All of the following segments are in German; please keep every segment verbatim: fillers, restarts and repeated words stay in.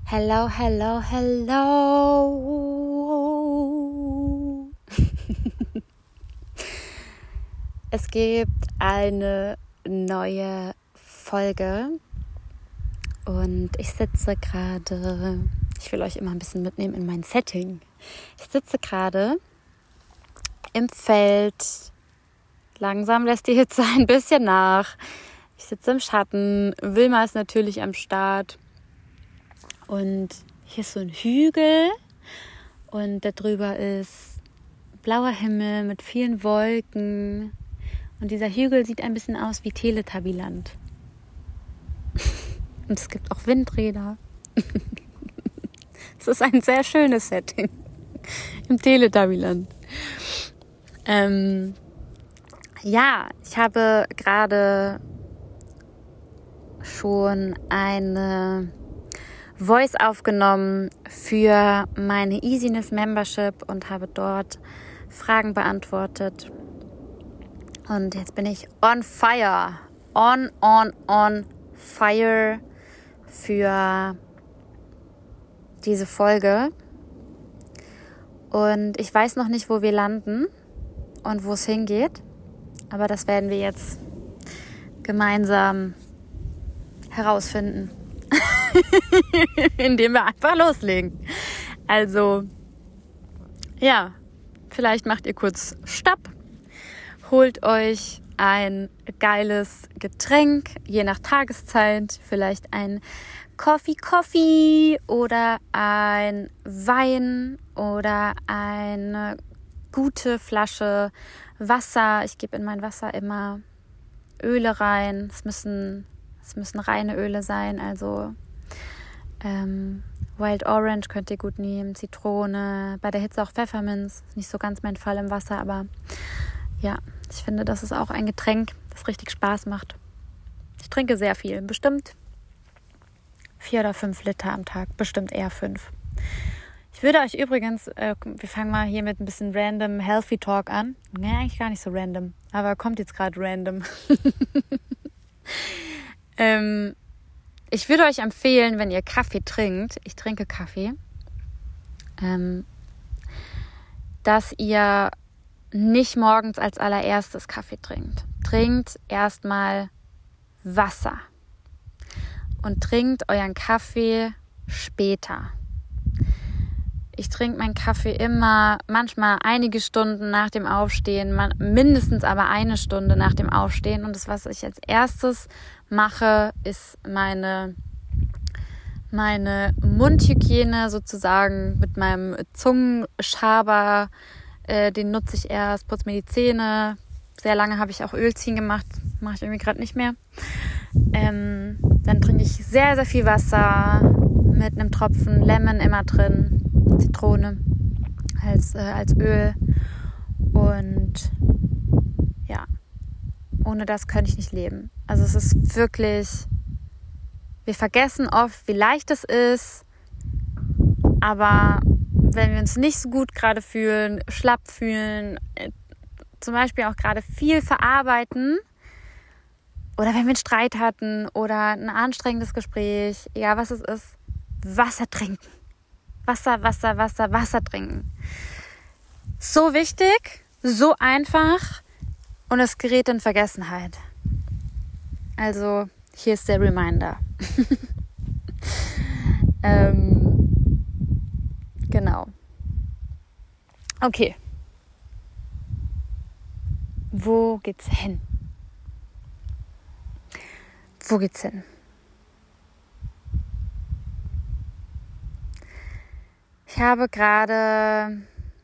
Hello, hello, hello. Es gibt eine neue Folge und ich sitze gerade, ich will euch immer ein bisschen mitnehmen in mein Setting. Ich sitze gerade im Feld, langsam lässt die Hitze ein bisschen nach. Ich sitze im Schatten, Wilma ist natürlich am Start. Und hier ist so ein Hügel und da drüber ist blauer Himmel mit vielen Wolken. Und dieser Hügel sieht ein bisschen aus wie Teletubbyland. Und es gibt auch Windräder. Es ist ein sehr schönes Setting im Teletubbyland. Ähm, ja, ich habe gerade schon eine Voice aufgenommen für meine Easiness Membership und habe dort Fragen beantwortet. Und jetzt bin ich on fire, on, on, on fire für diese Folge. Und ich weiß noch nicht, wo wir landen und wo es hingeht, aber das werden wir jetzt gemeinsam herausfinden. Indem wir einfach loslegen. Also, ja, vielleicht macht ihr kurz Stopp, holt euch ein geiles Getränk, je nach Tageszeit, vielleicht ein Coffee Coffee oder ein Wein oder eine gute Flasche Wasser. Ich gebe in mein Wasser immer Öle rein. Es müssen, es müssen reine Öle sein, also Ähm, Wild Orange könnt ihr gut nehmen, Zitrone, bei der Hitze auch Pfefferminz, ist nicht so ganz mein Fall im Wasser, aber ja, ich finde, das ist auch ein Getränk, das richtig Spaß macht. Ich trinke sehr viel, bestimmt vier oder fünf Liter am Tag, bestimmt eher fünf. Ich würde euch übrigens, äh, wir fangen mal hier mit ein bisschen random Healthy Talk an. Nee, eigentlich gar nicht so random, aber kommt jetzt gerade random. ähm, Ich würde euch empfehlen, wenn ihr Kaffee trinkt, ich trinke Kaffee, ähm, dass ihr nicht morgens als allererstes Kaffee trinkt. Trinkt erstmal Wasser und trinkt euren Kaffee später. Ich trinke meinen Kaffee immer, manchmal einige Stunden nach dem Aufstehen, mindestens aber eine Stunde nach dem Aufstehen. Und das, was ich als erstes mache, ist meine, meine Mundhygiene sozusagen mit meinem Zungenschaber. Äh, den nutze ich erst, putze mir die Zähne. Sehr lange habe ich auch Ölziehen gemacht, mache ich irgendwie gerade nicht mehr. Ähm, dann trinke ich sehr, sehr viel Wasser mit einem Tropfen Lemon immer drin. Zitrone als, äh, als Öl und ja, ohne das könnte ich nicht leben. Also es ist wirklich, wir vergessen oft, wie leicht es ist, aber wenn wir uns nicht so gut gerade fühlen, schlapp fühlen, äh, zum Beispiel auch gerade viel verarbeiten oder wenn wir einen Streit hatten oder ein anstrengendes Gespräch, egal was es ist, Wasser trinken. Wasser, Wasser, Wasser, Wasser trinken. So wichtig, so einfach und es gerät in Vergessenheit. Also hier ist der Reminder. ähm, genau. Okay. Wo geht's hin? Wo geht's hin? Ich habe gerade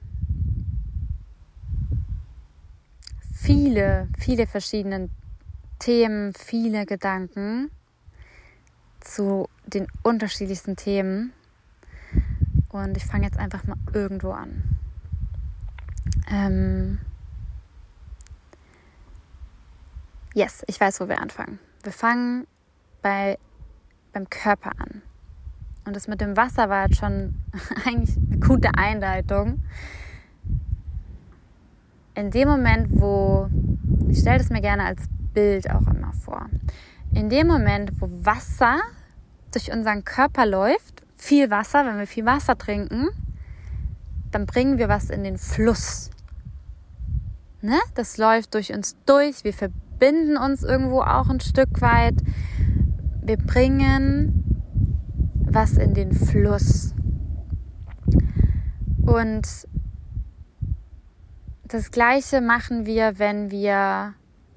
viele, viele verschiedene Themen, viele Gedanken zu den unterschiedlichsten Themen. Und ich fange jetzt einfach mal irgendwo an. Ähm yes, ich weiß, wo wir anfangen. Wir fangen bei, beim Körper an. Und das mit dem Wasser war jetzt schon eigentlich eine gute Einleitung. In dem Moment, wo, ich stelle das mir gerne als Bild auch immer vor, in dem Moment, wo Wasser durch unseren Körper läuft, viel Wasser, wenn wir viel Wasser trinken, dann bringen wir was in den Fluss. Ne? Das läuft durch uns durch, wir verbinden uns irgendwo auch ein Stück weit. Wir bringen was in den Fluss. Und das Gleiche machen wir, wenn wir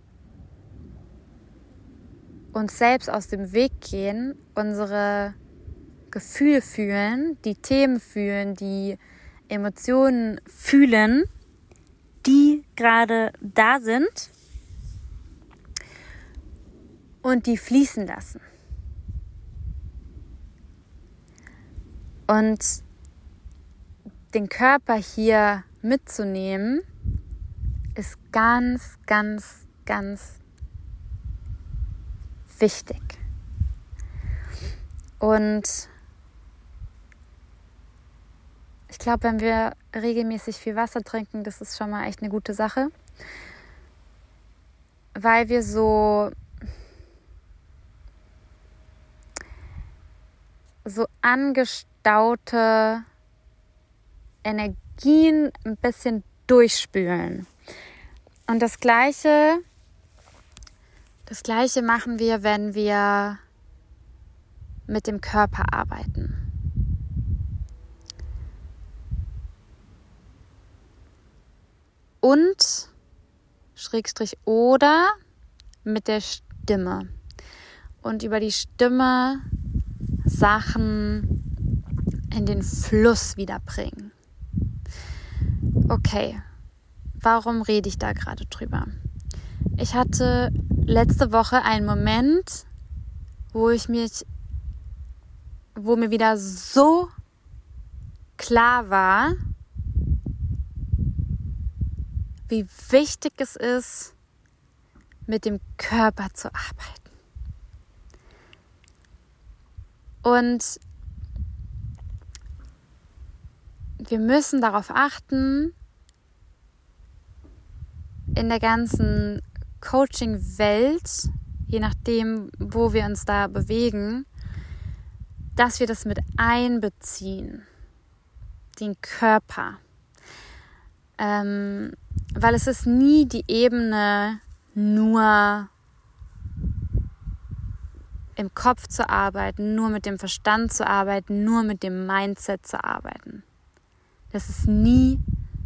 uns selbst aus dem Weg gehen, unsere Gefühle fühlen, die Themen fühlen, die Emotionen fühlen, die gerade da sind und die fließen lassen. Und den Körper hier mitzunehmen, ist ganz, ganz, ganz wichtig. Und ich glaube, wenn wir regelmäßig viel Wasser trinken, das ist schon mal echt eine gute Sache, weil wir so so angestaute Energien ein bisschen durchspülen. Und das Gleiche, das Gleiche machen wir, wenn wir mit dem Körper arbeiten. Und, Schrägstrich oder, mit der Stimme. Und über die Stimme Sachen in den Fluss wiederbringen. Okay, warum rede ich da gerade drüber? Ich hatte letzte Woche einen Moment, wo ich mich, wo mir wieder so klar war, wie wichtig es ist, mit dem Körper zu arbeiten. Und wir müssen darauf achten, in der ganzen Coaching-Welt, je nachdem, wo wir uns da bewegen, dass wir das mit einbeziehen, den Körper. Ähm, weil es ist nie die Ebene, nur im Kopf zu arbeiten, nur mit dem Verstand zu arbeiten, nur mit dem Mindset zu arbeiten. Das ist nie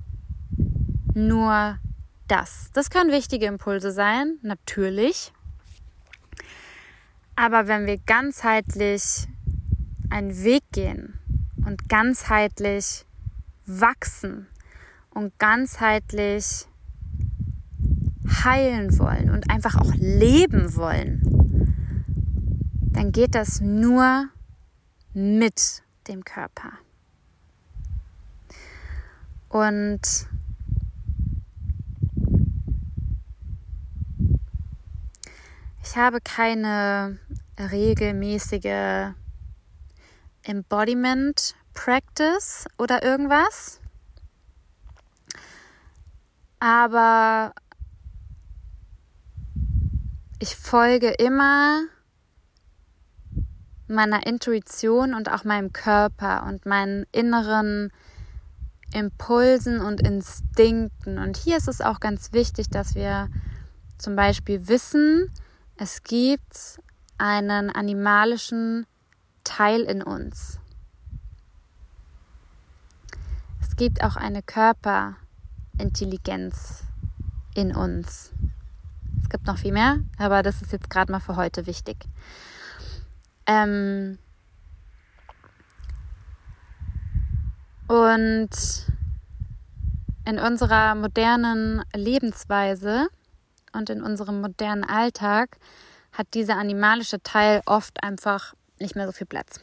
nur das. Das können wichtige Impulse sein, natürlich. Aber wenn wir ganzheitlich einen Weg gehen und ganzheitlich wachsen und ganzheitlich heilen wollen und einfach auch leben wollen, dann geht das nur mit dem Körper. Und ich habe keine regelmäßige Embodiment Practice oder irgendwas. Aber ich folge immer meiner Intuition und auch meinem Körper und meinen inneren Impulsen und Instinkten. Und hier ist es auch ganz wichtig, dass wir zum Beispiel wissen, es gibt einen animalischen Teil in uns. Es gibt auch eine Körperintelligenz in uns. Es gibt noch viel mehr, aber das ist jetzt gerade mal für heute wichtig. Ähm und in unserer modernen Lebensweise und in unserem modernen Alltag hat dieser animalische Teil oft einfach nicht mehr so viel Platz.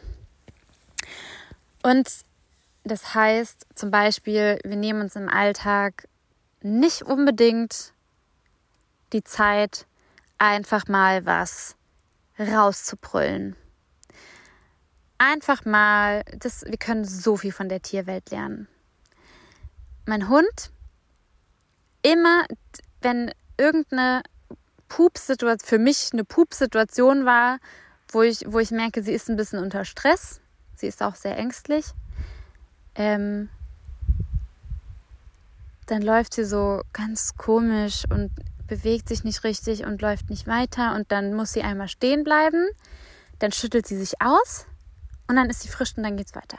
Und das heißt zum Beispiel, wir nehmen uns im Alltag nicht unbedingt die Zeit, einfach mal was rauszubrüllen. Einfach mal, das, wir können so viel von der Tierwelt lernen. Mein Hund, immer, wenn irgendeine Pupssituation, für mich eine Pupssituation war, wo ich, wo ich merke, sie ist ein bisschen unter Stress, Sie ist auch sehr ängstlich. Ähm, dann läuft sie so ganz komisch und bewegt sich nicht richtig und läuft nicht weiter. Und dann muss sie einmal stehen bleiben. Dann schüttelt sie sich aus und dann ist sie frisch und dann geht's weiter.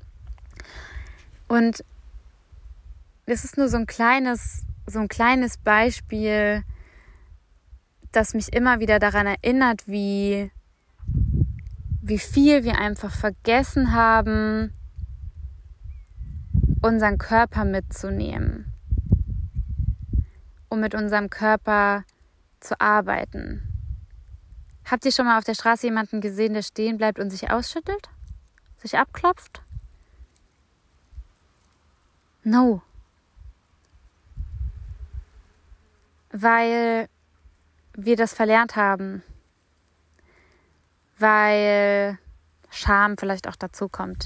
Und das ist nur so ein kleines, so ein kleines Beispiel, das mich immer wieder daran erinnert, wie, wie viel wir einfach vergessen haben, unseren Körper mitzunehmen, um mit unserem Körper zu arbeiten. Habt ihr schon mal auf der Straße jemanden gesehen, der stehen bleibt und sich ausschüttelt? Sich abklopft? No. Weil wir das verlernt haben. Weil Scham vielleicht auch dazu kommt.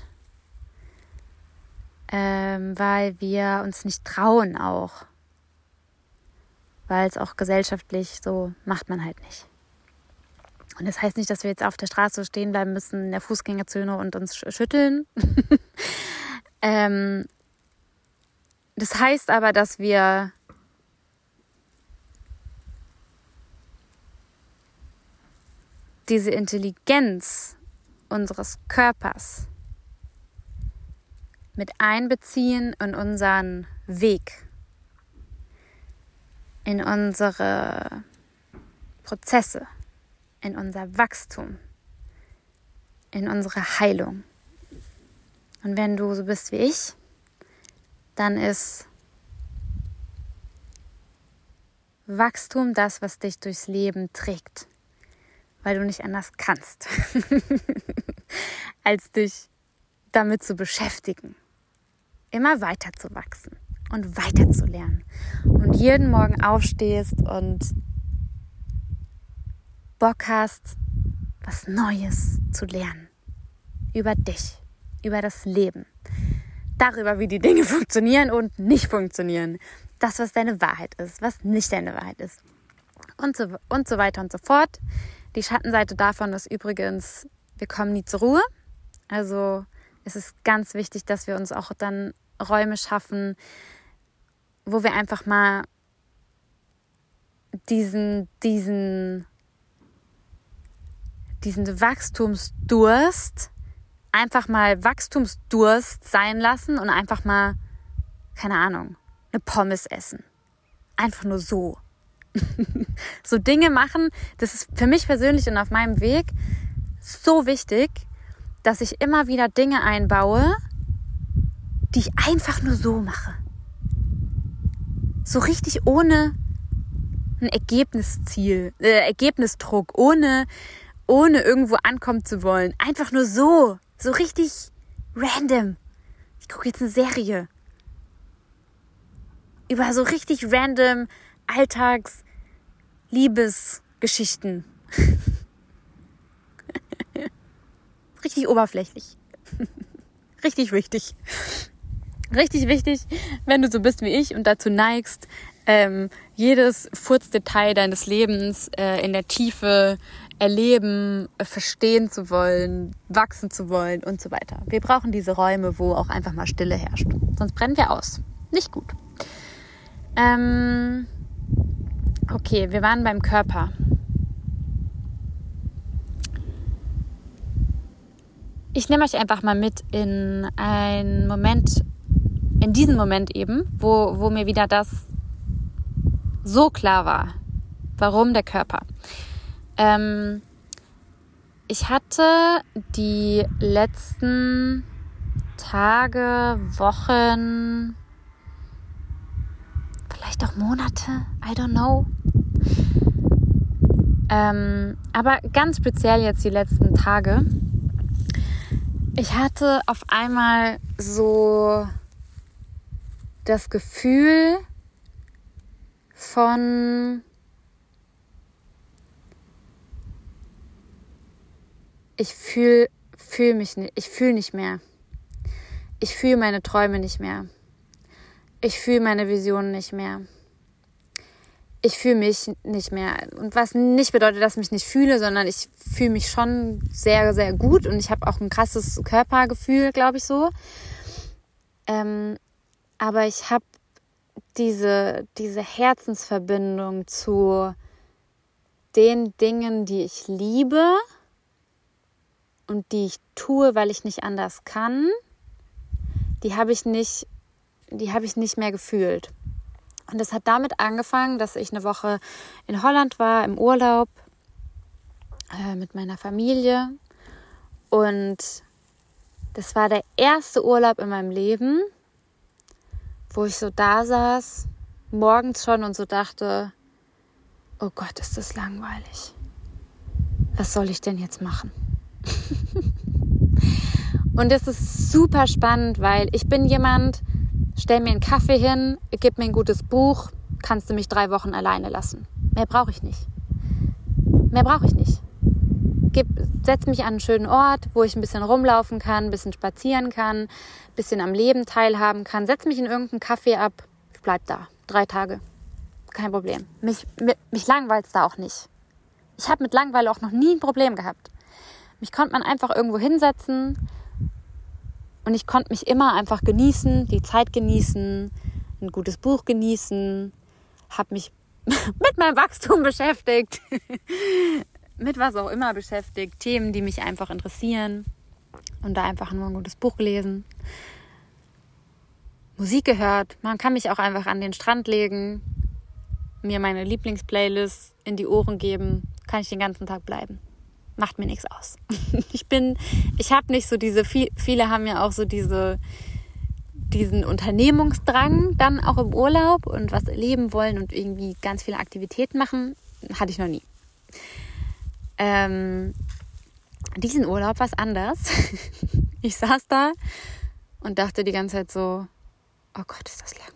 Ähm, weil wir uns nicht trauen auch. Weil es auch gesellschaftlich so macht man halt nicht. Und das heißt nicht, dass wir jetzt auf der Straße stehen bleiben müssen in der Fußgängerzone und uns schütteln. ähm, das heißt aber, dass wir diese Intelligenz unseres Körpers mit einbeziehen in unseren Weg, in unsere Prozesse, in unser Wachstum, in unsere Heilung. Und wenn du so bist wie ich, dann ist Wachstum das, was dich durchs Leben trägt, weil du nicht anders kannst, als dich damit zu beschäftigen, immer weiter zu wachsen und weiter zu lernen und jeden Morgen aufstehst und Bock hast, was Neues zu lernen. Über dich, über das Leben. Darüber, wie die Dinge funktionieren und nicht funktionieren. Das, was deine Wahrheit ist, was nicht deine Wahrheit ist. Und so, und so weiter und so fort. Die Schattenseite davon ist übrigens, wir kommen nie zur Ruhe. Also es ist ganz wichtig, dass wir uns auch dann Räume schaffen, wo wir einfach mal diesen, diesen, diesen Wachstumsdurst einfach mal Wachstumsdurst sein lassen und einfach mal, keine Ahnung, eine Pommes essen. Einfach nur so. So Dinge machen, das ist für mich persönlich und auf meinem Weg so wichtig, dass ich immer wieder Dinge einbaue, die ich einfach nur so mache. So richtig ohne ein Ergebnisziel, äh, Ergebnisdruck, ohne, ohne irgendwo ankommen zu wollen. Einfach nur so. So richtig random. Ich gucke jetzt eine Serie. Über so richtig random Alltags-Liebesgeschichten. Richtig oberflächlich. Richtig wichtig. Richtig wichtig, wenn du so bist wie ich und dazu neigst, ähm, jedes Furzdetail deines Lebens äh, in der Tiefe erleben, äh, verstehen zu wollen, wachsen zu wollen und so weiter. Wir brauchen diese Räume, wo auch einfach mal Stille herrscht. Sonst brennen wir aus. Nicht gut. Ähm, okay, wir waren beim Körper. Ich nehme euch einfach mal mit in einen Moment, in diesen Moment eben, wo, wo mir wieder das so klar war, warum der Körper. Ähm, ich hatte die letzten Tage, Wochen, vielleicht auch Monate, I don't know. Ähm, aber ganz speziell jetzt die letzten Tage. Ich hatte auf einmal so das Gefühl von ich fühle fühl mich nicht, ich fühle nicht mehr. Ich fühle meine Träume nicht mehr. Ich fühle meine Visionen nicht mehr. ich fühle mich nicht mehr. Und was nicht bedeutet, dass ich mich nicht fühle, sondern ich fühle mich schon sehr, sehr gut. Und ich habe auch ein krasses Körpergefühl, glaube ich so. Ähm, aber ich habe diese, diese Herzensverbindung zu den Dingen, die ich liebe und die ich tue, weil ich nicht anders kann, die habe ich nicht, die habe ich nicht mehr gefühlt. Und das hat damit angefangen, dass ich eine Woche in Holland war, im Urlaub äh, mit meiner Familie. Und das war der erste Urlaub in meinem Leben, wo ich so da saß, morgens schon und so dachte, oh Gott, ist das langweilig. Was soll ich denn jetzt machen? Und das ist super spannend, weil ich bin jemand, stell mir einen Kaffee hin, gib mir ein gutes Buch, kannst du mich drei Wochen alleine lassen. Mehr brauche ich nicht. Mehr brauche ich nicht. Gib, setz mich an einen schönen Ort, wo ich ein bisschen rumlaufen kann, ein bisschen spazieren kann, ein bisschen am Leben teilhaben kann. Setz mich in irgendeinen Café ab, ich bleib da. Drei Tage. Kein Problem. Mich, mich, mich langweilt es da auch nicht. Ich habe mit Langeweile auch noch nie ein Problem gehabt. Mich konnte man einfach irgendwo hinsetzen und ich konnte mich immer einfach genießen, die Zeit genießen, ein gutes Buch genießen, habe mich mit meinem Wachstum beschäftigt, mit was auch immer beschäftigt, Themen, die mich einfach interessieren und da einfach nur ein gutes Buch gelesen, Musik gehört. Man kann mich auch einfach an den Strand legen, mir meine Lieblingsplaylist in die Ohren geben, kann ich den ganzen Tag bleiben. Macht mir nichts aus. Ich bin, ich habe nicht so diese, viel, viele haben ja auch so diese, diesen Unternehmungsdrang dann auch im Urlaub und was erleben wollen und irgendwie ganz viele Aktivitäten machen. Hatte ich noch nie. Ähm, diesen Urlaub war es anders. Ich saß da und dachte die ganze Zeit so, oh Gott, ist das langweilig.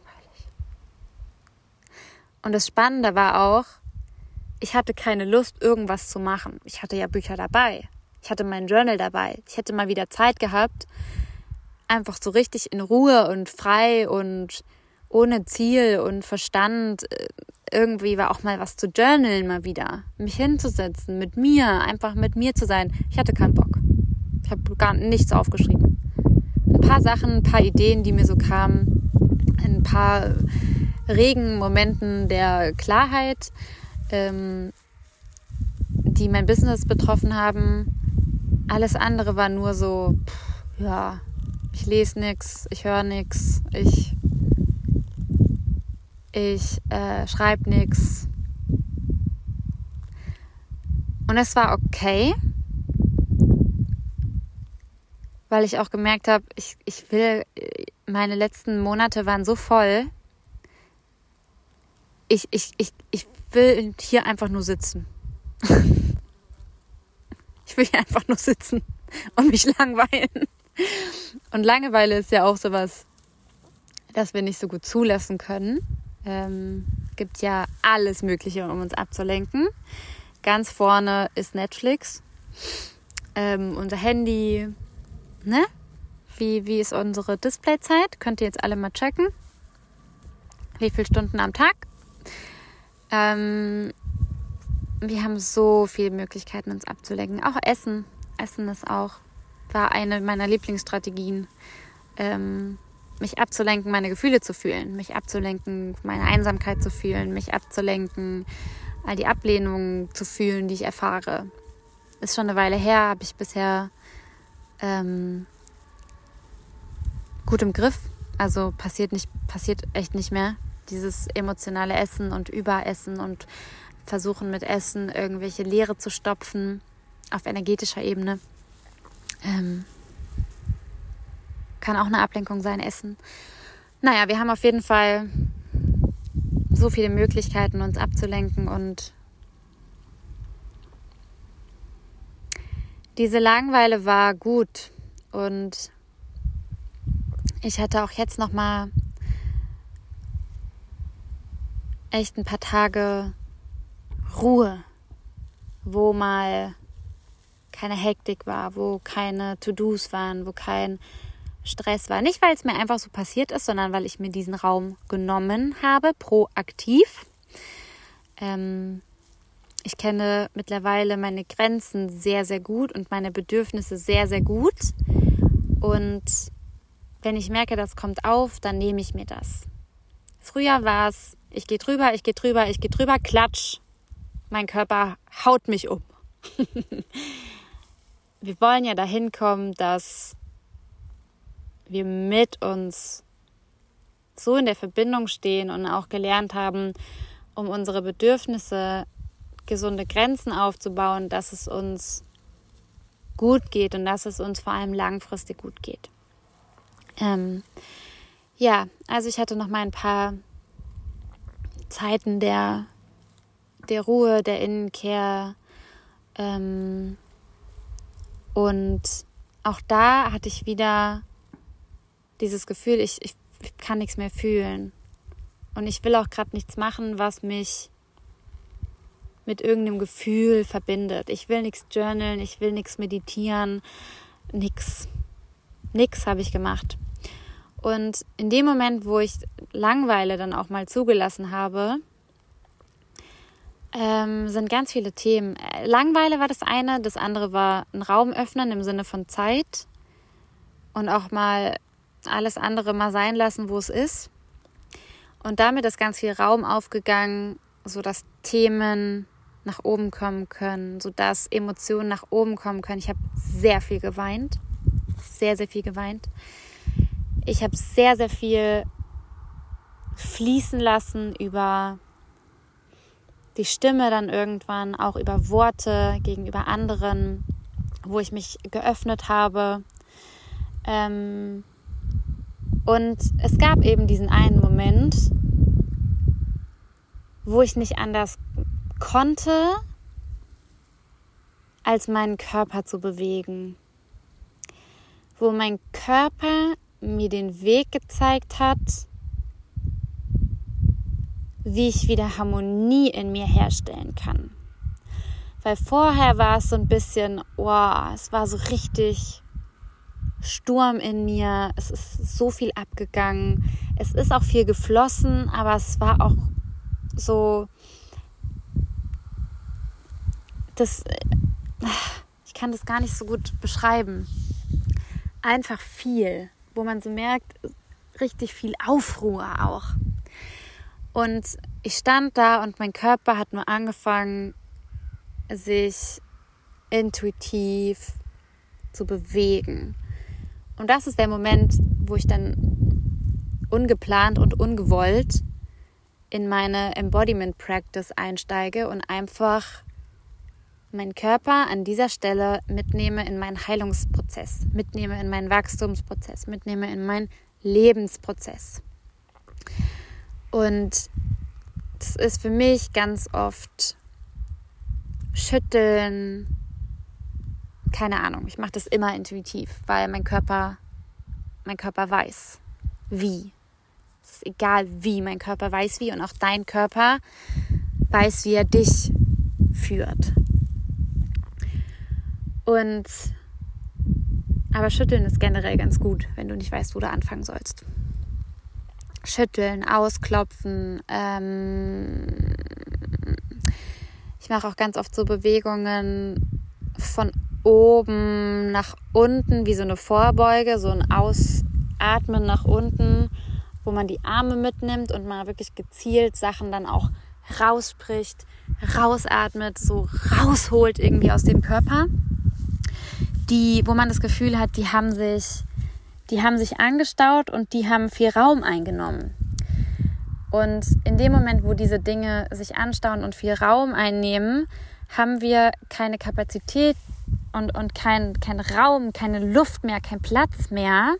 Und das Spannende war auch, ich hatte keine Lust, irgendwas zu machen. Ich hatte ja Bücher dabei. Ich hatte mein Journal dabei. Ich hätte mal wieder Zeit gehabt, einfach so richtig in Ruhe und frei und ohne Ziel und Verstand irgendwie war auch mal was zu journalen mal wieder. Mich hinzusetzen, mit mir, einfach mit mir zu sein. Ich hatte keinen Bock. Ich habe gar nichts aufgeschrieben. Ein paar Sachen, ein paar Ideen, die mir so kamen. Ein paar regen Momenten der Klarheit, ähm, die mein Business betroffen haben. Alles andere war nur so, pff, ja, ich lese nichts, ich höre nichts, ich, ich äh, schreibe nichts. Und es war okay, weil ich auch gemerkt habe, ich, ich will, meine letzten Monate waren so voll, ich, ich, ich, ich will hier einfach nur sitzen. Ich will hier einfach nur sitzen und mich langweilen. Und Langeweile ist ja auch sowas, das wir nicht so gut zulassen können. Ähm, gibt ja alles Mögliche, um uns abzulenken. Ganz vorne ist Netflix, ähm, unser Handy, ne? Wie, wie ist unsere Displayzeit? Könnt ihr jetzt alle mal checken. Wie viele Stunden am Tag? Ähm, wir haben so viele Möglichkeiten, uns abzulenken. Auch Essen. Essen ist auch, war eine meiner Lieblingsstrategien. Ähm, mich abzulenken, meine Gefühle zu fühlen. Mich abzulenken, meine Einsamkeit zu fühlen. Mich abzulenken, all die Ablehnungen zu fühlen, die ich erfahre. Ist schon eine Weile her, habe ich bisher ähm, gut im Griff. Also passiert nicht, passiert echt nicht mehr. Dieses emotionale Essen und Überessen und versuchen mit Essen irgendwelche Leere zu stopfen auf energetischer Ebene. Ähm, kann auch eine Ablenkung sein, Essen. Naja, wir haben auf jeden Fall so viele Möglichkeiten, uns abzulenken und diese Langeweile war gut und ich hatte auch jetzt noch mal echt ein paar Tage Ruhe, wo mal keine Hektik war, wo keine To-Dos waren, wo kein Stress war. Nicht, weil es mir einfach so passiert ist, sondern weil ich mir diesen Raum genommen habe, proaktiv. Ähm, ich kenne mittlerweile meine Grenzen sehr, sehr gut und meine Bedürfnisse sehr, sehr gut. Und wenn ich merke, das kommt auf, dann nehme ich mir das. Früher war es, ich gehe drüber, ich gehe drüber, ich gehe drüber, klatsch. Mein Körper haut mich um. Wir wollen ja dahin kommen, dass wir mit uns so in der Verbindung stehen und auch gelernt haben, um unsere Bedürfnisse, gesunde Grenzen aufzubauen, dass es uns gut geht und dass es uns vor allem langfristig gut geht. Ähm, ja, also ich hatte noch mal ein paar Zeiten der, der Ruhe, der Innenkehr, ähm, und auch da hatte ich wieder dieses Gefühl, ich, ich, ich kann nichts mehr fühlen. Und ich will auch gerade nichts machen, was mich mit irgendeinem Gefühl verbindet. Ich will nichts journalen, ich will nichts meditieren, nichts. Nix habe ich gemacht. Und in dem Moment, wo ich Langeweile dann auch mal zugelassen habe, ähm, sind ganz viele Themen. Langeweile war das eine, das andere war ein Raum öffnen im Sinne von Zeit und auch mal alles andere mal sein lassen, wo es ist. Und damit ist ganz viel Raum aufgegangen, sodass Themen nach oben kommen können, sodass Emotionen nach oben kommen können. Ich habe sehr viel geweint, sehr, sehr viel geweint. Ich habe sehr, sehr viel fließen lassen über die Stimme dann irgendwann, auch über Worte gegenüber anderen, wo ich mich geöffnet habe. Ähm, und es gab eben diesen einen Moment, wo ich nicht anders konnte, als meinen Körper zu bewegen. Wo mein Körper mir den Weg gezeigt hat, wie ich wieder Harmonie in mir herstellen kann. Weil vorher war es so ein bisschen, wow, es war so richtig Sturm in mir, es ist so viel abgegangen, es ist auch viel geflossen, aber es war auch so, das, ich kann das gar nicht so gut beschreiben, einfach viel, wo man so merkt, richtig viel Aufruhr auch. Und ich stand da und mein Körper hat nur angefangen, sich intuitiv zu bewegen. Und das ist der Moment, wo ich dann ungeplant und ungewollt in meine Embodiment Practice einsteige und einfach meinen Körper an dieser Stelle mitnehme in meinen Heilungsprozess, mitnehme in meinen Wachstumsprozess, mitnehme in meinen Lebensprozess. Und das ist für mich ganz oft Schütteln, keine Ahnung, ich mache das immer intuitiv, weil mein Körper, mein Körper weiß, wie. Es ist egal wie, mein Körper weiß wie und auch dein Körper weiß, wie er dich führt. Und aber Schütteln ist generell ganz gut, wenn du nicht weißt, wo du anfangen sollst. Schütteln, ausklopfen. Ähm, ich mache auch ganz oft so Bewegungen von oben nach unten, wie so eine Vorbeuge, so ein Ausatmen nach unten, wo man die Arme mitnimmt und man wirklich gezielt Sachen dann auch rausspricht, rausatmet, so rausholt irgendwie aus dem Körper. Die, wo man das Gefühl hat, die haben sich Die haben sich angestaut und die haben viel Raum eingenommen. Und in dem Moment, wo diese Dinge sich anstauen und viel Raum einnehmen, haben wir keine Kapazität und, und kein, kein Raum, keine Luft mehr, kein Platz mehr,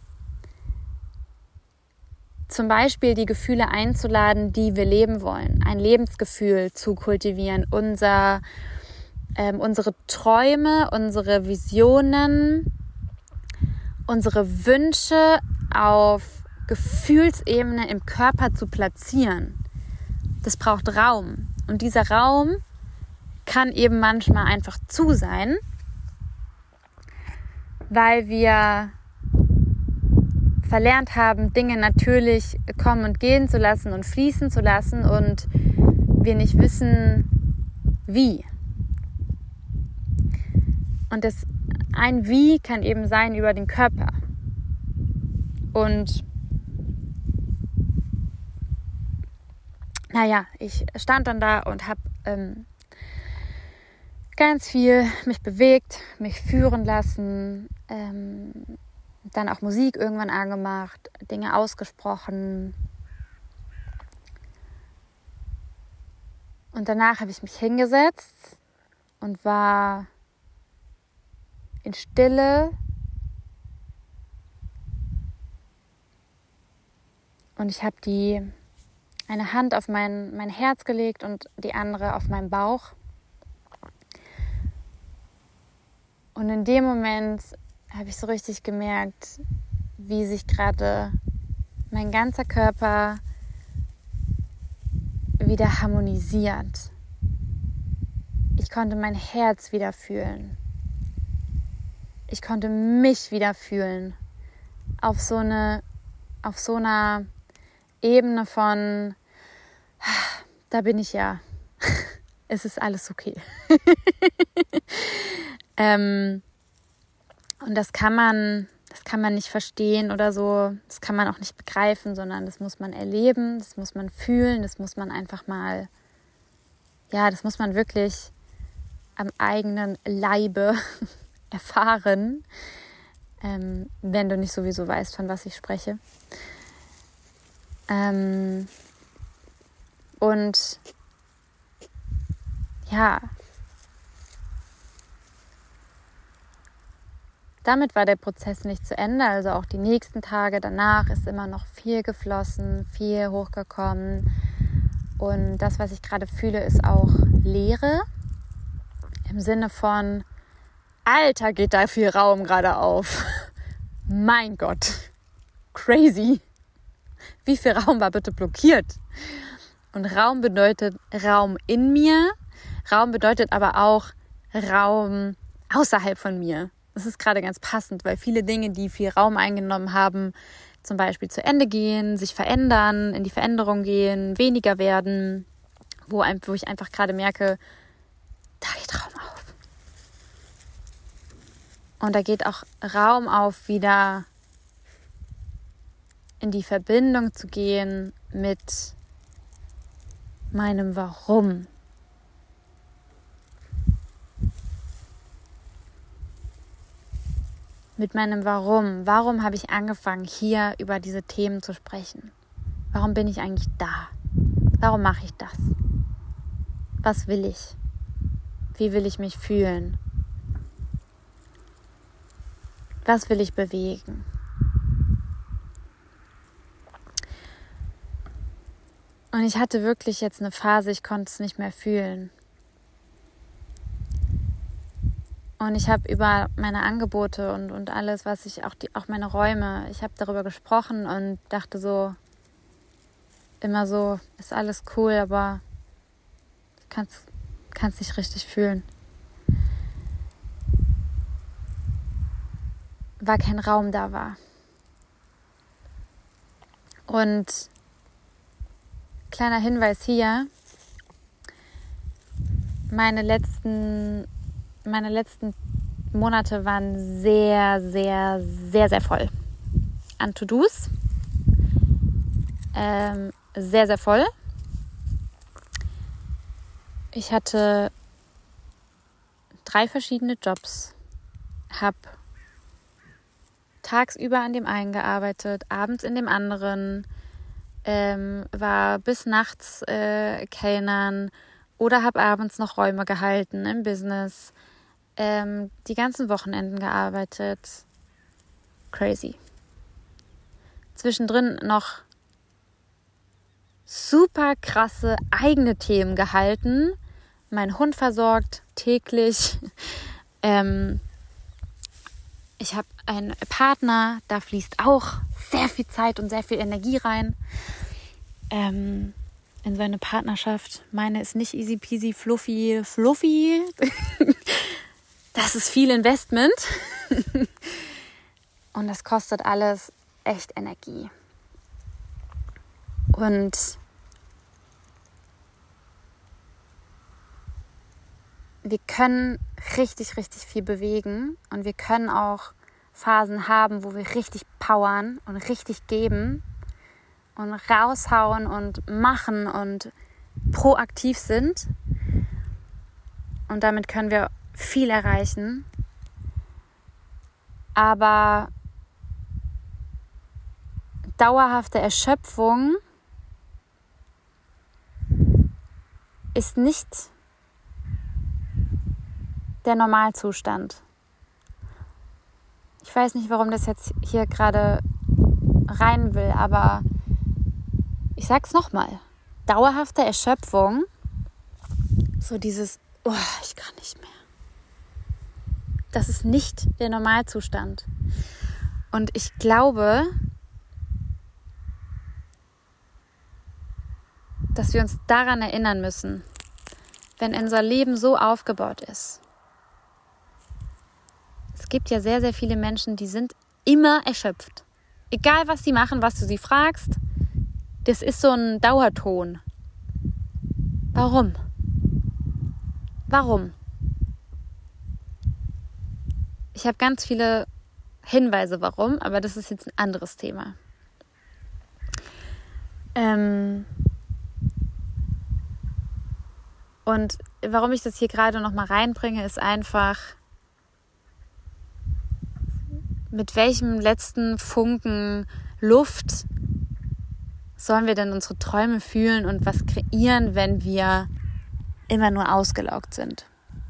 zum Beispiel die Gefühle einzuladen, die wir leben wollen. Ein Lebensgefühl zu kultivieren, unser, ähm, unsere Träume, unsere Visionen, unsere Wünsche auf Gefühlsebene im Körper zu platzieren. Das braucht Raum. Und dieser Raum kann eben manchmal einfach zu sein, weil wir verlernt haben, Dinge natürlich kommen und gehen zu lassen und fließen zu lassen und wir nicht wissen, wie. Und das ein Wie kann eben sein über den Körper. Und naja, ich stand dann da und habe ähm, ganz viel mich bewegt, mich führen lassen, ähm, dann auch Musik irgendwann angemacht, Dinge ausgesprochen. Und danach habe ich mich hingesetzt und war in Stille und ich habe die eine Hand auf mein, mein Herz gelegt und die andere auf meinen Bauch. Und in dem Moment habe ich so richtig gemerkt, wie sich gerade mein ganzer Körper wieder harmonisiert. Ich konnte mein Herz wieder fühlen. Ich konnte mich wieder fühlen. Auf so eine, auf so einer Ebene von, da bin ich ja. Es ist alles okay. ähm, und das kann man, das kann man nicht verstehen oder so. Das kann man auch nicht begreifen, sondern das muss man erleben, das muss man fühlen, das muss man einfach mal, ja, das muss man wirklich am eigenen Leibe erfahren, ähm, wenn du nicht sowieso weißt, von was ich spreche. Ähm, und ja, damit war der Prozess nicht zu Ende. Also auch die nächsten Tage danach ist immer noch viel geflossen, viel hochgekommen. Und das, was ich gerade fühle, ist auch Leere. Im Sinne von, Alter, geht da viel Raum gerade auf. Mein Gott, crazy. Wie viel Raum war bitte blockiert? Und Raum bedeutet Raum in mir. Raum bedeutet aber auch Raum außerhalb von mir. Das ist gerade ganz passend, weil viele Dinge, die viel Raum eingenommen haben, zum Beispiel zu Ende gehen, sich verändern, in die Veränderung gehen, weniger werden, wo, wo ich einfach gerade merke, da geht Raum auf. Und da geht auch Raum auf, wieder in die Verbindung zu gehen mit meinem Warum. Mit meinem Warum. Warum habe ich angefangen, hier über diese Themen zu sprechen? Warum bin ich eigentlich da? Warum mache ich das? Was will ich? Wie will ich mich fühlen? Was will ich bewegen? Und ich hatte wirklich jetzt eine Phase, ich konnte es nicht mehr fühlen. Und ich habe über meine Angebote und, und alles, was ich, auch, die, auch meine Räume, ich habe darüber gesprochen und dachte so, immer so, ist alles cool, aber du kannst, kannst nicht richtig fühlen. Weil kein Raum da war. Und kleiner Hinweis hier, meine letzten Meine letzten Monate waren sehr, sehr, sehr, sehr voll an To-Dos. Ähm, sehr, sehr voll. Ich hatte drei verschiedene Jobs, habe tagsüber an dem einen gearbeitet, abends in dem anderen, ähm, war bis nachts äh, Kellnern oder habe abends noch Räume gehalten im Business. Ähm, die ganzen Wochenenden gearbeitet. Crazy. Zwischendrin noch super krasse eigene Themen gehalten. Mein Hund versorgt täglich. ähm, ich habe einen Partner, da fließt auch sehr viel Zeit und sehr viel Energie rein. Ähm, in so eine Partnerschaft. Meine ist nicht easy peasy, fluffy, fluffy. Das ist viel Investment und das kostet alles echt Energie. Und wir können richtig, richtig viel bewegen und wir können auch Phasen haben, wo wir richtig powern und richtig geben und raushauen und machen und proaktiv sind. Und damit können wir viel erreichen. Aber dauerhafte Erschöpfung ist nicht der Normalzustand. Ich weiß nicht, warum das jetzt hier gerade rein will, aber ich sag's nochmal. Dauerhafte Erschöpfung, so dieses, oh, ich kann nicht mehr. Das ist nicht der Normalzustand. Und ich glaube, dass wir uns daran erinnern müssen, wenn unser Leben so aufgebaut ist. Es gibt ja sehr, sehr viele Menschen, die sind immer erschöpft. Egal, was sie machen, was du sie fragst, das ist so ein Dauerton. Warum? Warum? Ich habe ganz viele Hinweise, warum, aber das ist jetzt ein anderes Thema. Ähm und warum ich das hier gerade noch mal reinbringe, ist einfach, mit welchem letzten Funken Luft sollen wir denn unsere Träume fühlen und was kreieren, wenn wir immer nur ausgelaugt sind?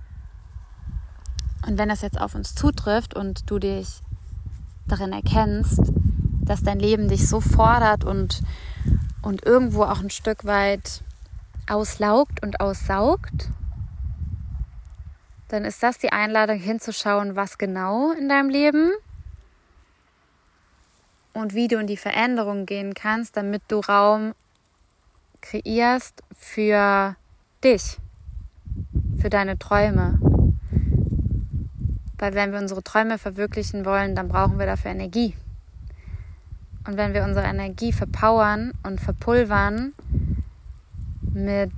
Und wenn das jetzt auf uns zutrifft und du dich darin erkennst, dass dein Leben dich so fordert und, und irgendwo auch ein Stück weit auslaugt und aussaugt, dann ist das die Einladung hinzuschauen, was genau in deinem Leben und wie du in die Veränderung gehen kannst, damit du Raum kreierst für dich, für deine Träume. Weil wenn wir unsere Träume verwirklichen wollen, dann brauchen wir dafür Energie. Und wenn wir unsere Energie verpowern und verpulvern mit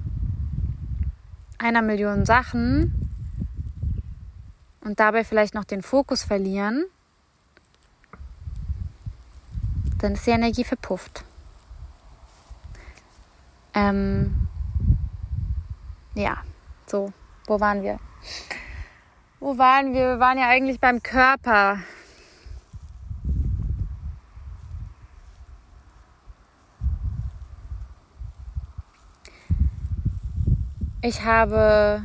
einer Million Sachen und dabei vielleicht noch den Fokus verlieren, dann ist die Energie verpufft. Ähm, ja, so, wo waren wir? Wo waren wir? Wir waren ja eigentlich beim Körper. Ich habe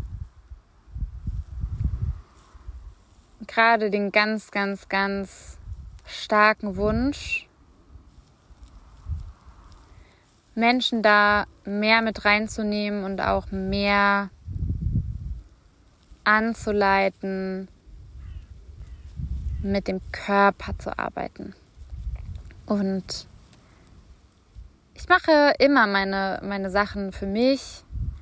gerade den ganz, ganz, ganz starken Wunsch, Menschen da mehr mit reinzunehmen und auch mehr anzuleiten, mit dem Körper zu arbeiten. Und ich mache immer meine, meine Sachen für mich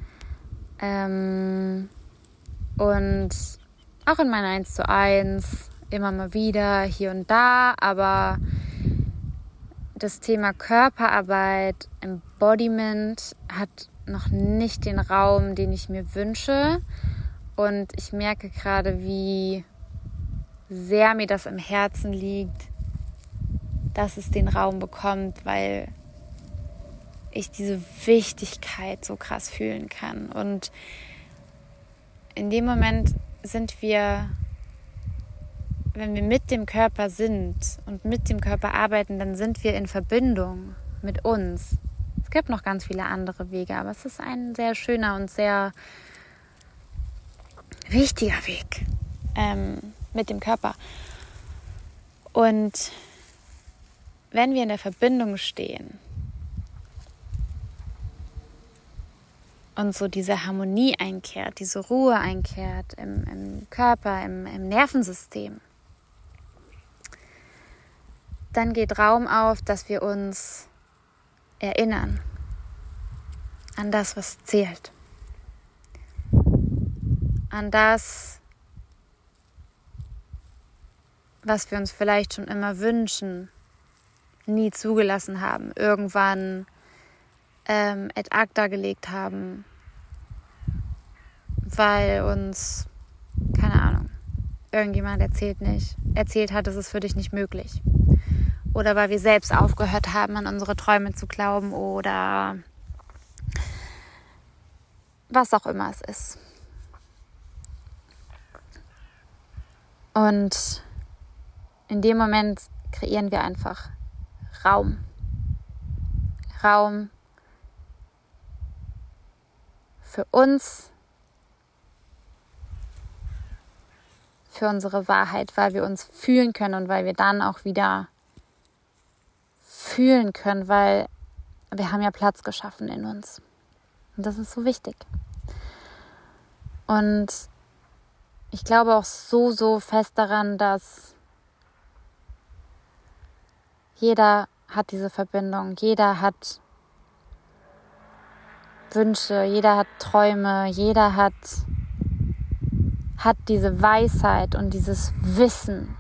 ähm, und auch in meiner eins zu eins immer mal wieder hier und da, aber das Thema Körperarbeit, Embodiment hat noch nicht den Raum, den ich mir wünsche. Und ich merke gerade, wie sehr mir das im Herzen liegt, dass es den Raum bekommt, weil ich diese Wichtigkeit so krass fühlen kann. Und in dem Moment sind wir, wenn wir mit dem Körper sind und mit dem Körper arbeiten, dann sind wir in Verbindung mit uns. Es gibt noch ganz viele andere Wege, aber es ist ein sehr schöner und sehr wichtiger Weg ähm, mit dem Körper. Und wenn wir in der Verbindung stehen und so diese Harmonie einkehrt, diese Ruhe einkehrt im, im Körper, im, im Nervensystem, dann geht Raum auf, dass wir uns erinnern an das, was zählt. An das, was wir uns vielleicht schon immer wünschen, nie zugelassen haben, irgendwann ähm, ad acta gelegt haben, weil uns, keine Ahnung, irgendjemand erzählt nicht, erzählt hat, es ist für dich nicht möglich. Oder weil wir selbst aufgehört haben, an unsere Träume zu glauben oder was auch immer es ist. Und in dem Moment kreieren wir einfach Raum. Raum für uns, für unsere Wahrheit, weil wir uns fühlen können und weil wir dann auch wieder fühlen können, weil wir haben ja Platz geschaffen in uns. Und das ist so wichtig. Und ich glaube auch so, so fest daran, dass jeder hat diese Verbindung, jeder hat Wünsche, jeder hat Träume, jeder hat, hat diese Weisheit und dieses Wissen.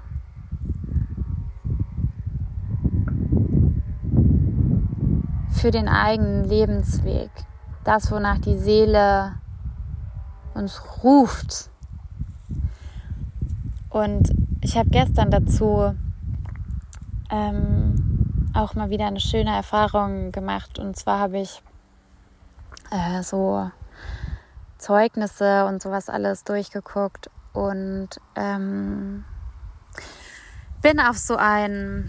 Für den eigenen Lebensweg. Das, wonach die Seele uns ruft. Und ich habe gestern dazu ähm, auch mal wieder eine schöne Erfahrung gemacht. Und zwar habe ich äh, so Zeugnisse und sowas alles durchgeguckt und ähm, bin auf so ein,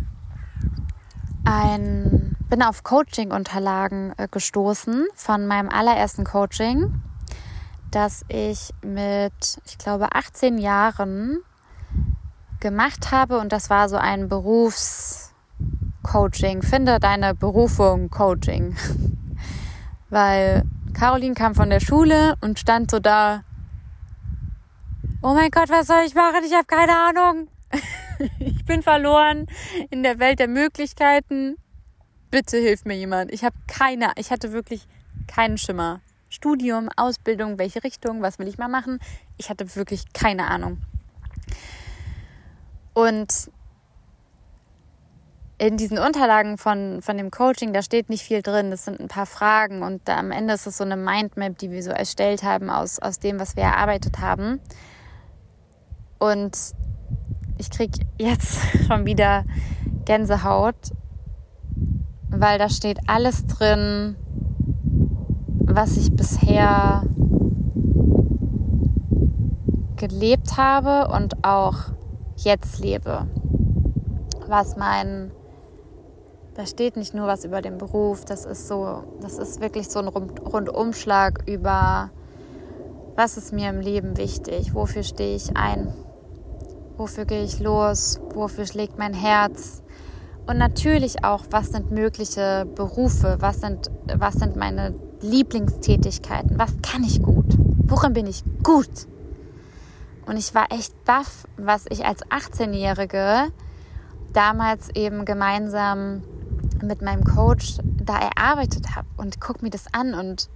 ein bin auf Coaching-Unterlagen äh, gestoßen von meinem allerersten Coaching, das ich mit, ich glaube, achtzehn Jahren gemacht habe. Und das war so ein Berufscoaching. Finde deine Berufung Coaching. Weil Caroline kam von der Schule und stand so da, oh mein Gott, was soll ich machen? Ich habe keine Ahnung. Ich bin verloren in der Welt der Möglichkeiten. Bitte hilft mir jemand. Ich habe keine, ich hatte wirklich keinen Schimmer. Studium, Ausbildung, welche Richtung, was will ich mal machen? Ich hatte wirklich keine Ahnung. Und in diesen Unterlagen von, von dem Coaching, da steht nicht viel drin. Das sind ein paar Fragen und da am Ende ist es so eine Mindmap, die wir so erstellt haben aus, aus dem, was wir erarbeitet haben. Und ich kriege jetzt schon wieder Gänsehaut, weil da steht alles drin, was ich bisher gelebt habe und auch jetzt lebe. Was mein, da steht nicht nur was über den Beruf, das ist so, das ist wirklich so ein Rundumschlag über, was ist mir im Leben wichtig, wofür stehe ich ein, wofür gehe ich los, wofür schlägt mein Herz. Und natürlich auch, was sind mögliche Berufe, was sind, was sind meine Lieblingstätigkeiten, was kann ich gut, worin bin ich gut. Und ich war echt baff, was ich als achtzehnjährige damals eben gemeinsam mit meinem Coach da erarbeitet habe. Und guck mir das an und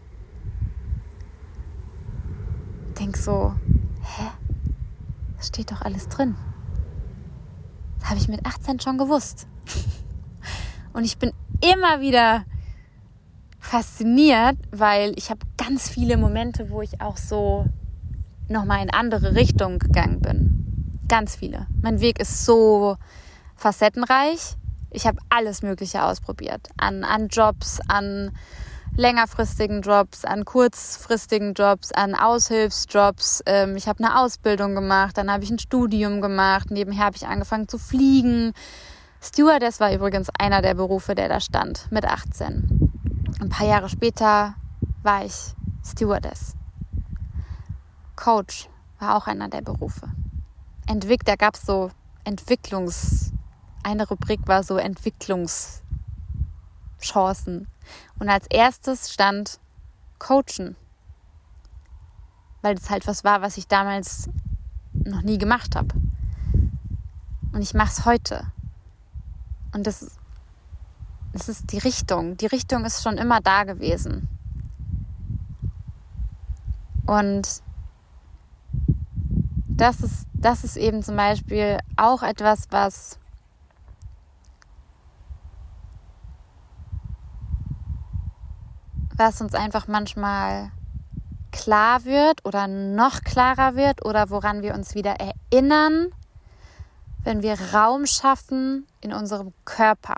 denk so, hä, das steht doch alles drin. Das habe ich mit achtzehn schon gewusst. Und ich bin immer wieder fasziniert, weil ich habe ganz viele Momente, wo ich auch so nochmal in andere Richtungen gegangen bin. Ganz viele. Mein Weg ist so facettenreich. Ich habe alles Mögliche ausprobiert. An, an Jobs, an längerfristigen Jobs, an kurzfristigen Jobs, an Aushilfsjobs. Ähm, ich habe eine Ausbildung gemacht, dann habe ich ein Studium gemacht. Nebenher habe ich angefangen zu fliegen. Stewardess war übrigens einer der Berufe, der da stand, mit achtzehn. Ein paar Jahre später war ich Stewardess. Coach war auch einer der Berufe. Entwick- da gab es so Entwicklungs... Eine Rubrik war so Entwicklungschancen. Und als erstes stand Coachen. Weil das halt was war, was ich damals noch nie gemacht habe. Und ich mache es heute. Und das, das ist die Richtung. Die Richtung ist schon immer da gewesen. Und das ist, das ist eben zum Beispiel auch etwas, was was uns einfach manchmal klar wird oder noch klarer wird oder woran wir uns wieder erinnern, wenn wir Raum schaffen in unserem Körper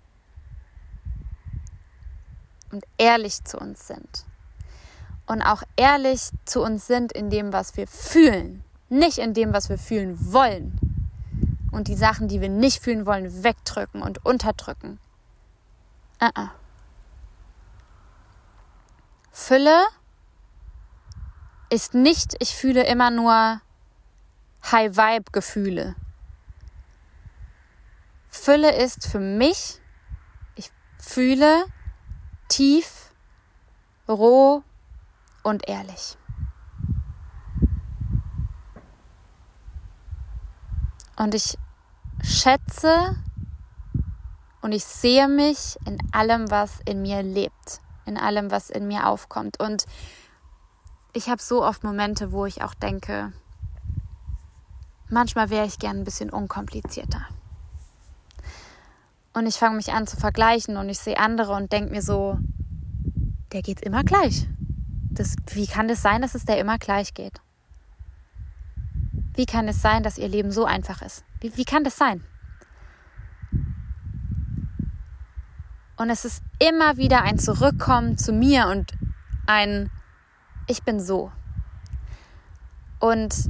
und ehrlich zu uns sind. Und auch ehrlich zu uns sind in dem, was wir fühlen, nicht in dem, was wir fühlen wollen. Und die Sachen, die wir nicht fühlen wollen, wegdrücken und unterdrücken. Uh-uh. Fülle ist nicht, ich fühle immer nur High-Vibe-Gefühle. Fülle ist für mich, ich fühle tief, roh und ehrlich. Und ich schätze und ich sehe mich in allem, was in mir lebt, in allem, was in mir aufkommt. Und ich habe so oft Momente, wo ich auch denke, manchmal wäre ich gern ein bisschen unkomplizierter. Und ich fange mich an zu vergleichen und ich sehe andere und denke mir so, der geht immer gleich. Das, wie kann das sein, dass es der immer gleich geht? Wie kann es sein, dass ihr Leben so einfach ist? Wie, wie kann das sein? Und es ist immer wieder ein Zurückkommen zu mir und ein Ich bin so. Und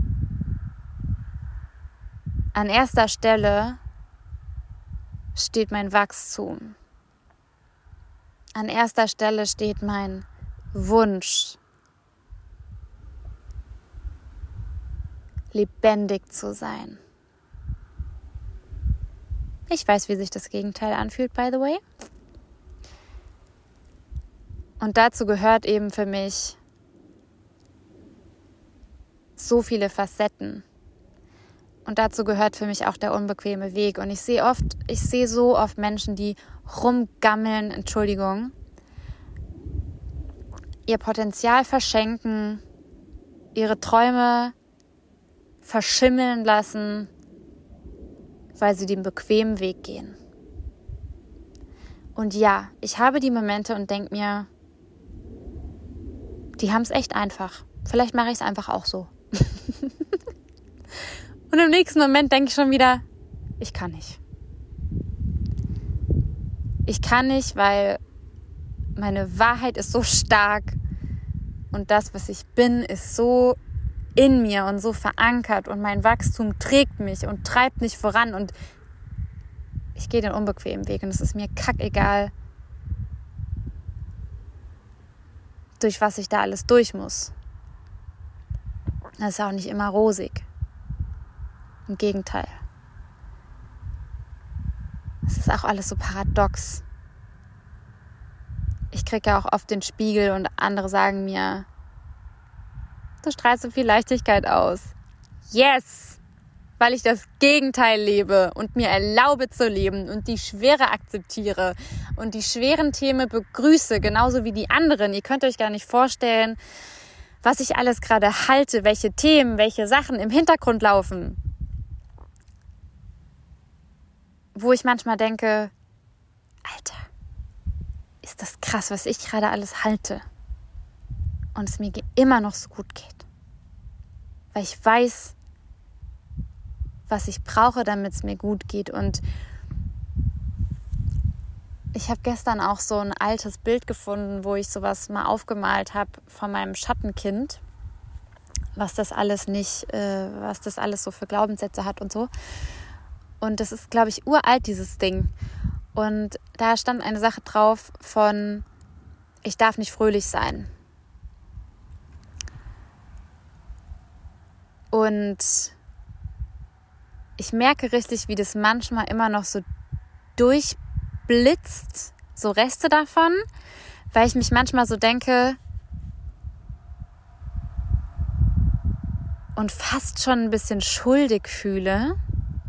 an erster Stelle steht mein Wachstum. An erster Stelle steht mein Wunsch, lebendig zu sein. Ich weiß, wie sich das Gegenteil anfühlt, by the way. Und dazu gehört eben für mich so viele Facetten. Und dazu gehört für mich auch der unbequeme Weg. Und ich sehe oft, ich sehe so oft Menschen, die rumgammeln, Entschuldigung, ihr Potenzial verschenken, ihre Träume verschimmeln lassen, weil sie den bequemen Weg gehen. Und ja, ich habe die Momente und denke mir, die haben es echt einfach. Vielleicht mache ich es einfach auch so. Und im nächsten Moment denke ich schon wieder, ich kann nicht. Ich kann nicht, weil meine Wahrheit ist so stark und das, was ich bin, ist so in mir und so verankert und mein Wachstum trägt mich und treibt mich voran und ich gehe den unbequemen Weg und es ist mir kackegal, durch was ich da alles durch muss. Das ist auch nicht immer rosig. Im Gegenteil. Es ist auch alles so paradox. Ich kriege ja auch oft den Spiegel und andere sagen mir, du strahlst so viel Leichtigkeit aus. Yes! Weil ich das Gegenteil lebe und mir erlaube zu leben und die Schwere akzeptiere und die schweren Themen begrüße, genauso wie die anderen. Ihr könnt euch gar nicht vorstellen, was ich alles gerade halte, welche Themen, welche Sachen im Hintergrund laufen. Wo ich manchmal denke, Alter, ist das krass, was ich gerade alles halte. Und es mir immer noch so gut geht. Weil ich weiß, was ich brauche, damit es mir gut geht. Und ich habe gestern auch so ein altes Bild gefunden, wo ich sowas mal aufgemalt habe von meinem Schattenkind, was das alles nicht, äh, was das alles so für Glaubenssätze hat und so. Und das ist, glaube ich, uralt, dieses Ding. Und da stand eine Sache drauf von, ich darf nicht fröhlich sein. Und ich merke richtig, wie das manchmal immer noch so durchblitzt, so Reste davon, weil ich mich manchmal so denke und fast schon ein bisschen schuldig fühle,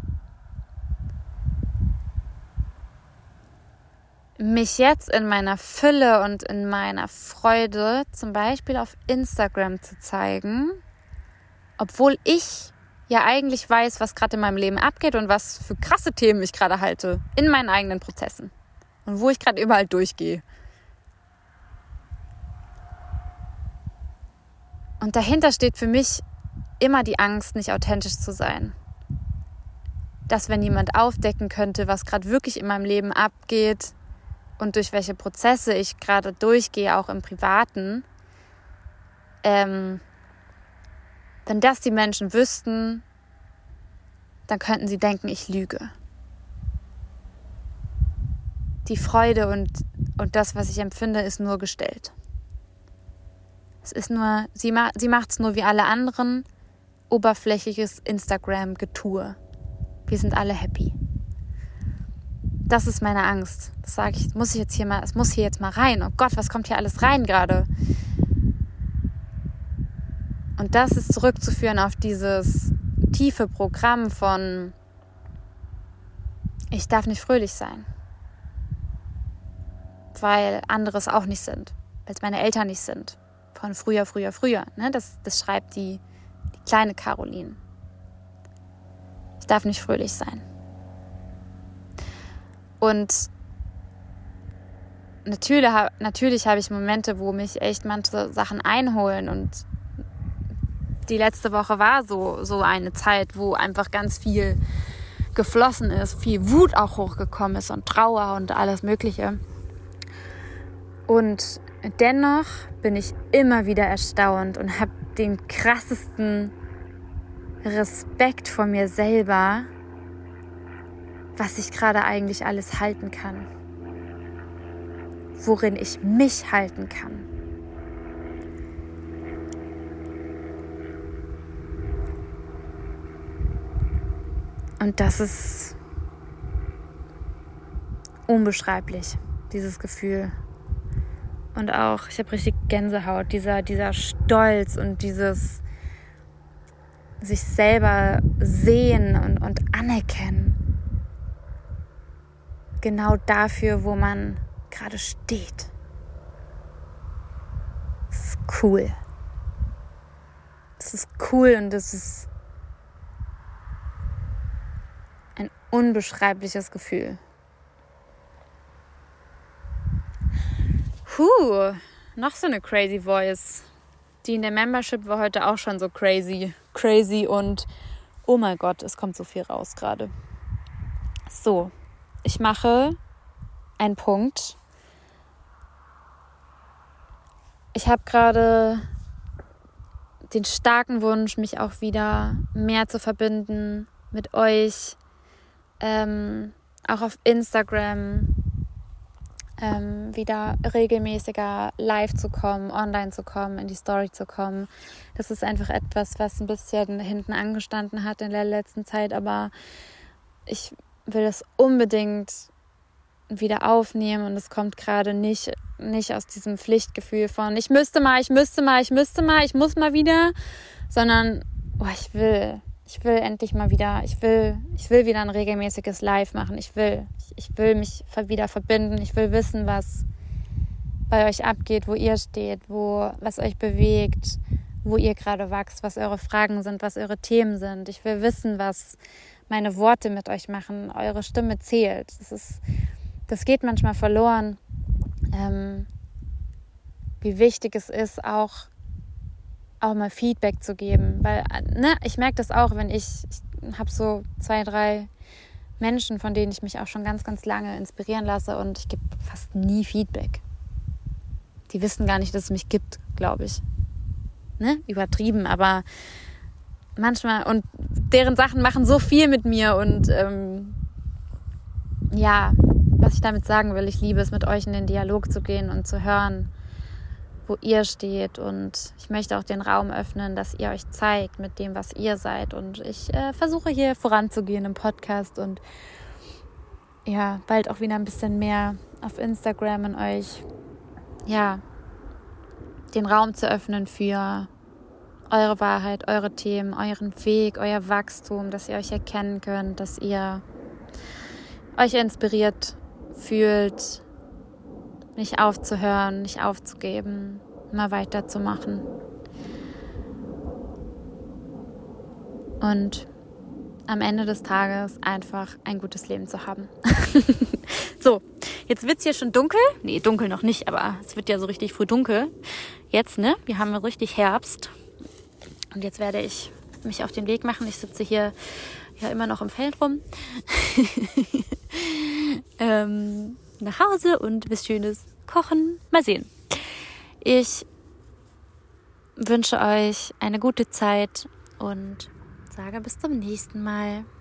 mich jetzt in meiner Fülle und in meiner Freude zum Beispiel auf Instagram zu zeigen, obwohl ich ja eigentlich weiß, was gerade in meinem Leben abgeht und was für krasse Themen ich gerade halte in meinen eigenen Prozessen und wo ich gerade überall durchgehe. Und dahinter steht für mich immer die Angst, nicht authentisch zu sein. Dass wenn jemand aufdecken könnte, was gerade wirklich in meinem Leben abgeht und durch welche Prozesse ich gerade durchgehe, auch im Privaten, ähm, wenn das die Menschen wüssten, dann könnten sie denken, ich lüge. Die Freude und, und das, was ich empfinde, ist nur gestellt. Es ist nur, sie, ma, sie macht es nur wie alle anderen, oberflächliches Instagram-Getue. Wir sind alle happy. Das ist meine Angst. Das sage ich, muss ich jetzt hier mal, es muss hier jetzt mal rein. Oh Gott, was kommt hier alles rein gerade? Und das ist zurückzuführen auf dieses tiefe Programm von ich darf nicht fröhlich sein. Weil andere es auch nicht sind. Weil es meine Eltern nicht sind. Von früher, früher, früher. Ne? Das, das schreibt die, die kleine Caroline. Ich darf nicht fröhlich sein. Und natürlich, natürlich habe ich Momente, wo mich echt manche Sachen einholen. Und die letzte Woche war so, so eine Zeit, wo einfach ganz viel geflossen ist, viel Wut auch hochgekommen ist und Trauer und alles Mögliche. Und dennoch bin ich immer wieder erstaunt und habe den krassesten Respekt vor mir selber, was ich gerade eigentlich alles halten kann. Worin ich mich halten kann. Und das ist unbeschreiblich, dieses Gefühl. Und auch, ich habe richtig Gänsehaut, dieser, dieser Stolz und dieses sich selber sehen und, und anerkennen. Genau dafür, wo man gerade steht. Das ist cool. Das ist cool und das ist ein unbeschreibliches Gefühl. Puh, noch so eine crazy Voice. Die in der Membership war heute auch schon so crazy. Crazy und oh mein Gott, es kommt so viel raus gerade. So, ich mache einen Punkt. Ich habe gerade den starken Wunsch, mich auch wieder mehr zu verbinden mit euch. Ähm, auch auf Instagram. Ähm, wieder regelmäßiger live zu kommen, online zu kommen, in die Story zu kommen. Das ist einfach etwas, was ein bisschen hinten angestanden hat in der letzten Zeit, aber ich will es unbedingt wieder aufnehmen und es kommt gerade nicht, nicht aus diesem Pflichtgefühl von ich müsste mal, ich müsste mal, ich müsste mal, ich muss mal wieder, sondern oh, ich will, ich will endlich mal wieder, ich will, ich will wieder ein regelmäßiges Live machen, ich will, ich, ich will mich wieder verbinden, ich will wissen, was bei euch abgeht, wo ihr steht, wo, was euch bewegt, wo ihr gerade wächst, was eure Fragen sind, was eure Themen sind. Ich will wissen, was meine Worte mit euch machen, eure Stimme zählt. Das ist, das geht manchmal verloren, ähm, wie wichtig es ist, auch auch mal Feedback zu geben, weil ne, ich merke das auch, wenn ich, ich habe so zwei, drei Menschen, von denen ich mich auch schon ganz, ganz lange inspirieren lasse und ich gebe fast nie Feedback. Die wissen gar nicht, dass es mich gibt, glaube ich. Ne? Übertrieben, aber manchmal, und deren Sachen machen so viel mit mir und ähm, ja, was ich damit sagen will, ich liebe es, mit euch in den Dialog zu gehen und zu hören, wo ihr steht und ich möchte auch den Raum öffnen, dass ihr euch zeigt mit dem, was ihr seid und ich äh, versuche hier voranzugehen im Podcast und ja, bald auch wieder ein bisschen mehr auf Instagram und euch ja, den Raum zu öffnen für eure Wahrheit, eure Themen, euren Weg, euer Wachstum, dass ihr euch erkennen könnt, dass ihr euch inspiriert fühlt, nicht aufzuhören, nicht aufzugeben, immer weiterzumachen. Und am Ende des Tages einfach ein gutes Leben zu haben. So, jetzt wird es hier schon dunkel. Nee, dunkel noch nicht, aber es wird ja so richtig früh dunkel. Jetzt, ne? Wir haben richtig Herbst. Und jetzt werde ich mich auf den Weg machen. Ich sitze hier ja immer noch im Feld rum. ähm, nach Hause und was Schönes kochen. Mal sehen. Ich wünsche euch eine gute Zeit und sage bis zum nächsten Mal.